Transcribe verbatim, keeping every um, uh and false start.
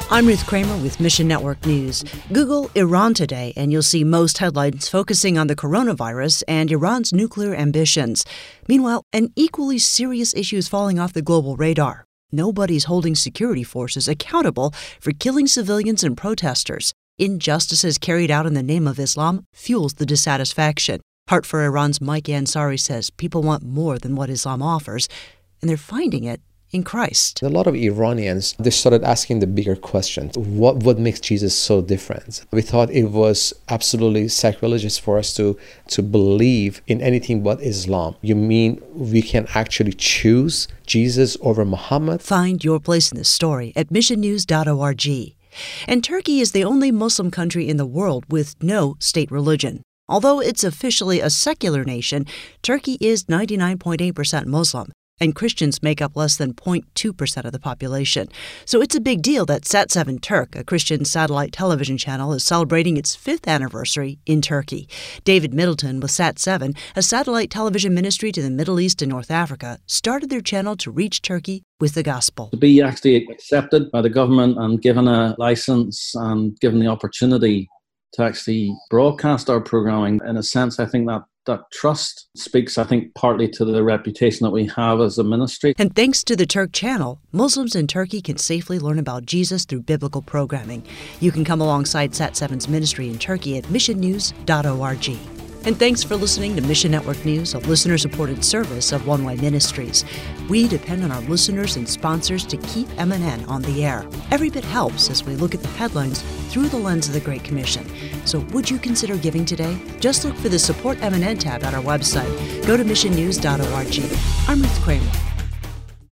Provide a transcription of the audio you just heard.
I'm Ruth Kramer with Mission Network News. Google Iran today, and you'll see most headlines focusing on the coronavirus and Iran's nuclear ambitions. Meanwhile, an equally serious issue is falling off the global radar. Nobody's holding security forces accountable for killing civilians and protesters. Injustices carried out in the name of Islam fuels the dissatisfaction. Heart for Iran's Mike Ansari says people want more than what Islam offers, and they're finding it in Christ. A lot of Iranians, they started asking the bigger questions. What what makes Jesus so different? We thought it was absolutely sacrilegious for us to, to believe in anything but Islam. You mean we can actually choose Jesus over Muhammad? Find your place in this story at mission news dot org. And Turkey is the only Muslim country in the world with no state religion. Although it's officially a secular nation, Turkey is ninety-nine point eight percent Muslim, and Christians make up less than zero point two percent of the population. So it's a big deal that Sat seven Turk, a Christian satellite television channel, is celebrating its fifth anniversary in Turkey. David Middleton with Sat seven, a satellite television ministry to the Middle East and North Africa, started their channel to reach Turkey with the gospel. To be actually accepted by the government and given a license and given the opportunity to actually broadcast our programming, in a sense, I think that that trust speaks, I think, partly to the reputation that we have as a ministry. And thanks to the Turk channel, Muslims in Turkey can safely learn about Jesus through biblical programming. You can come alongside Sat seven's ministry in Turkey at mission news dot org. And thanks for listening to Mission Network News, a listener-supported service of One Way Ministries. We depend on our listeners and sponsors to keep M N N on the air. Every bit helps as we look at the headlines through the lens of the Great Commission. So would you consider giving today? Just look for the Support M N N tab at our website. Go to mission news dot org. I'm Ruth Kramer.